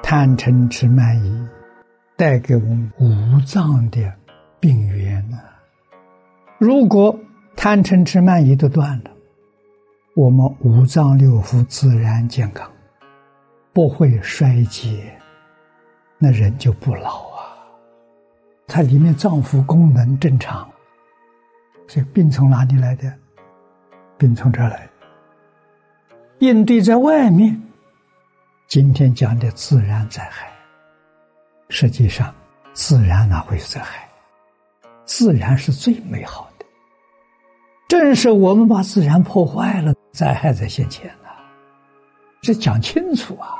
贪嗔痴慢疑带给我们五脏的病源呢。如果贪嗔痴慢疑都断了，我们五脏六腑自然健康，不会衰竭，那人就不老啊。它里面脏腑功能正常，所以病从哪里来的？病从这儿来的。病对在外面，今天讲的自然灾害，实际上自然哪会有灾害？自然是最美好的，正是我们把自然破坏了，灾害在现前了。这讲清楚啊！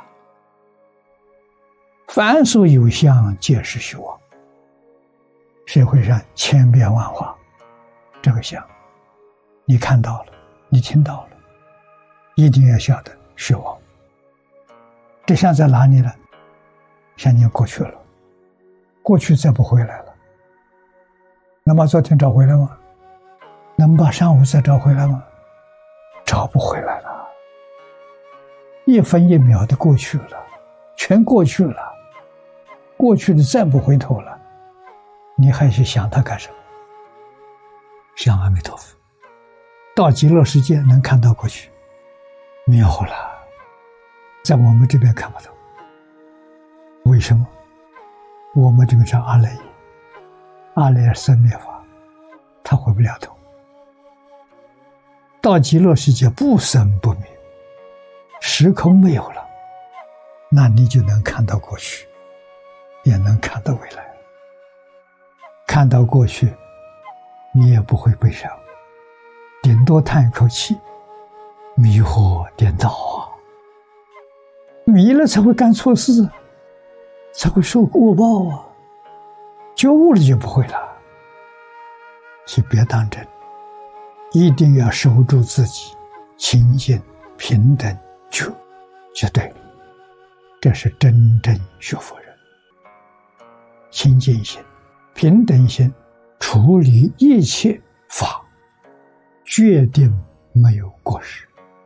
凡所有相，皆是虚妄。社会上千变万化，这个相你看到了，你听到了，一定要晓得虚妄。这相在哪里了？像你过去了，过去再不回来了。能把昨天找回来吗？能把上午再找回来吗？找不回来了。一分一秒的过去了，全过去了，过去的再不回头了，你还去想它干什么？想阿弥陀佛，到极乐世界能看到过去，没有了，在我们这边看不到。为什么？我们这个叫阿赖耶，阿赖耶生灭法，他回不了头。到极乐世界不生不灭，时空没有了，那你就能看到过去，也能看到未来。看到过去，你也不会悲伤，顶多叹一口气，迷惑颠倒啊！迷了才会干错事，才会受恶报啊！觉悟了就不会了，所以别当真，一定要守住自己清净平等就对了。这是真正学佛人。清净心平等心，处理一切法决定没有过失。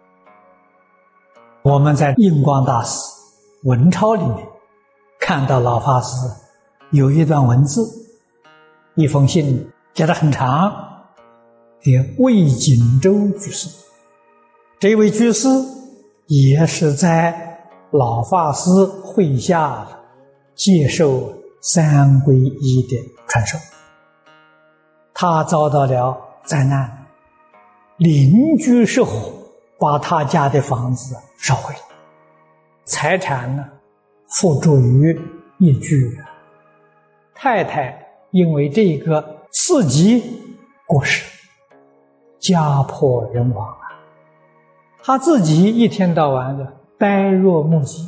我们在印光大师文钞里面看到老法师有一段文字，一封信写得很长，给魏锦州居士。这位居士也是在老法师会下接受三皈依的传授。他遭到了灾难，邻居失火，把他家的房子烧毁了，财产呢付诸于一炬。太太因为这个刺激过世，家破人亡啊！他自己一天到晚的呆若木鸡。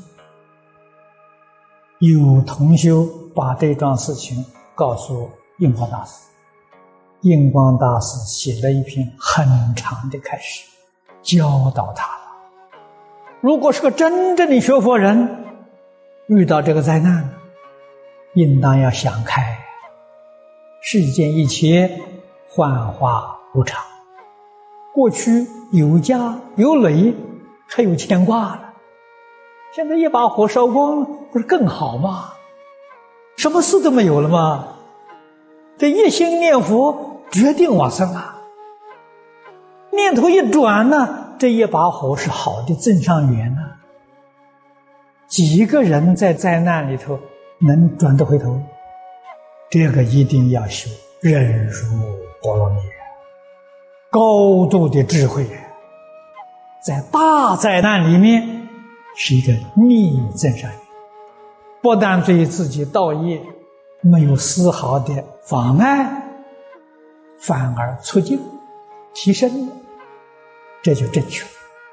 有同修把这桩事情告诉印光大师，印光大师写了一篇很长的开示，教导他了。如果是个真正的学佛人，遇到这个灾难，应当要想开，世间一切幻化无常，过去有家有累，还有牵挂了，现在一把火烧光了，不是更好吗？什么事都没有了吗？这一心念佛，决定往生啊！念头一转呢，这一把火是好的增上缘呢。几个人在灾难里头能转得回头？这个一定要修忍辱波罗蜜，高度的智慧，在大灾难里面是一个逆增上缘，不但对自己道业没有丝毫的妨碍，反而促进提升，这就正确。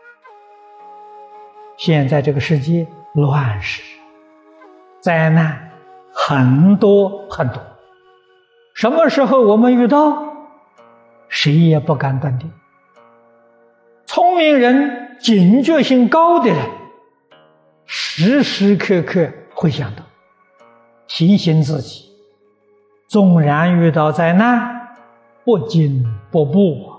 现在这个世界乱世，灾难很多很多，什么时候我们遇到，谁也不敢断定。聪明人、警觉性高的人，时时刻刻会想到，提醒自己，纵然遇到灾难，不惊不怖，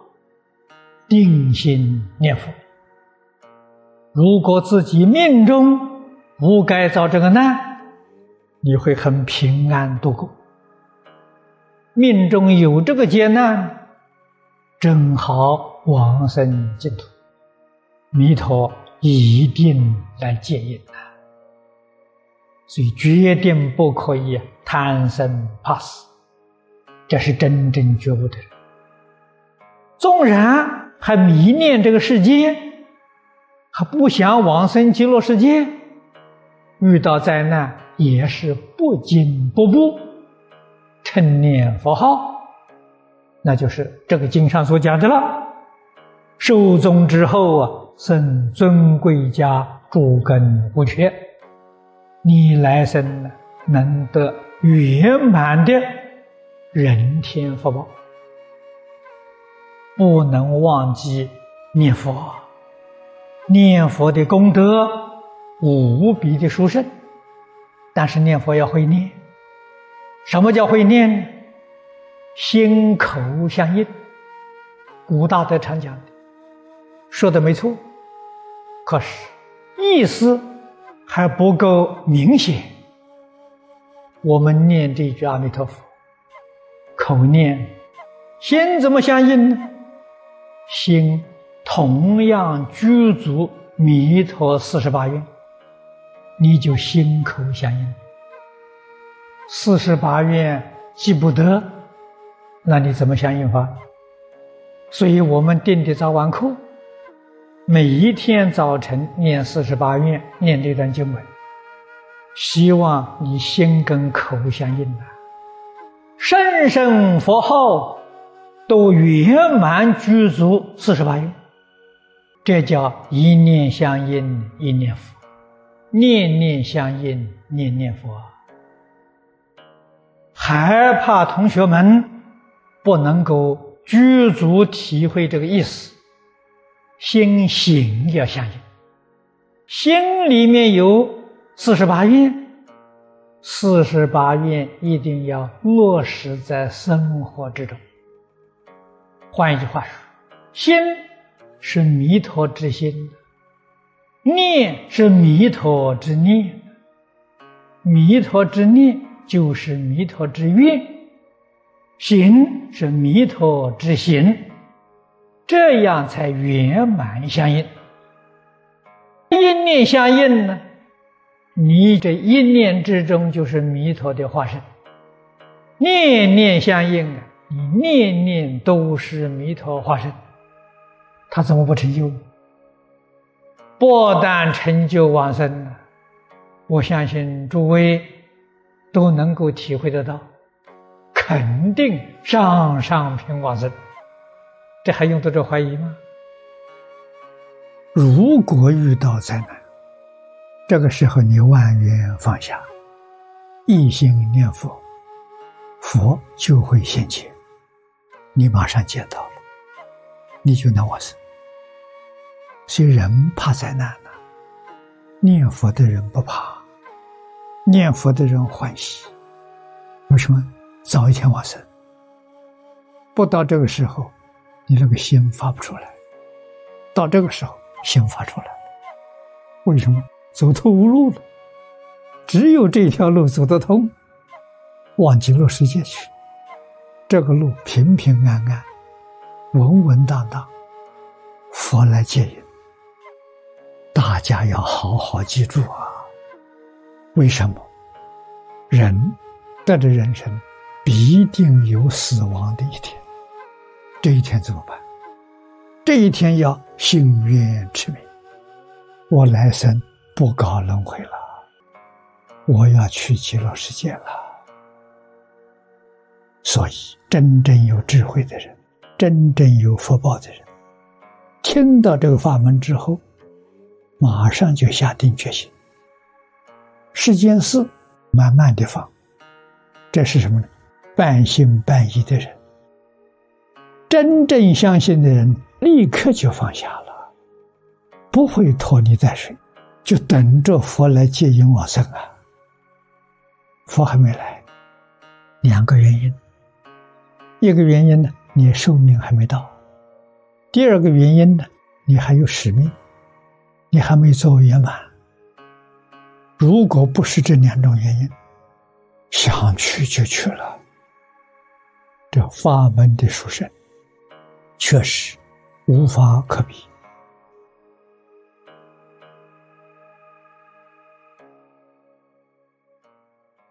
定心念佛。如果自己命中不该遭这个难，你会很平安度过。命中有这个劫难，正好往生净土，弥陀一定来接引啊！所以决定不可以贪生怕死，这是真正觉悟的人。纵然还迷恋这个世界，还不想往生极乐世界，遇到灾难也是不惊不怖，称念佛号，那就是这个经上所讲的了。寿终之后啊，生尊贵家，诸根无缺，你来生能得圆满的人天福报。不能忘记念佛，念佛的功德无比的殊胜，但是念佛要会念。什么叫会念呢？心口相应。古大德常讲的，说的没错，可是意思还不够明显。我们念这句阿弥陀佛，口念，心怎么相应呢？心同样具足弥陀48愿，你就心口相应。48愿记不得，那你怎么相应法？所以我们定的早晚课，每一天早晨念48愿，念这段经文，希望你心跟口相应啊，声声佛号都圆满具足48愿，这叫一念相应一念佛，念念相应念念佛。害怕同学们不能够具足体会这个意思，心行要相应，心里面有48愿，48愿一定要落实在生活之中。换一句话说，心是弥陀之心，念是弥陀之念，弥陀之念就是弥陀之愿，行是弥陀之行，这样才圆满相应。一念相应呢，你这一念之中就是弥陀的化身，念念相应啊，你念念都是弥陀化身，他怎么不成就？不但成就往生了，我相信诸位都能够体会得到，肯定上上品往生，这还用得着怀疑吗？如果遇到灾难，这个时候你万缘放下，一心念佛，佛就会现前，你马上见到了，你就能往生。所以人怕灾难呢，念佛的人不怕，念佛的人欢喜。为什么？早一天往生。不到这个时候，你那个心发不出来，到这个时候心发出来。为什么？走投无路了，只有这条路走得通，往极乐世界去。这个路平平安安，稳稳当当，佛来接引。大家要好好记住啊！为什么？人得着人生必定有死亡的一天，这一天怎么办？这一天要信愿持名，我来生不搞轮回了，我要去极乐世界了。所以真正有智慧的人，真正有福报的人，听到这个法门之后，马上就下定决心，世间事慢慢地放。这是什么呢？半信半疑的人。真正相信的人立刻就放下了，不会拖泥带水，就等着佛来接引往生啊。佛还没来，两个原因。一个原因呢，你寿命还没到；第二个原因呢，你还有使命，你还没做圆满。 如果不是这2种原因，想去就去了。这法门的殊胜，确实无法可比。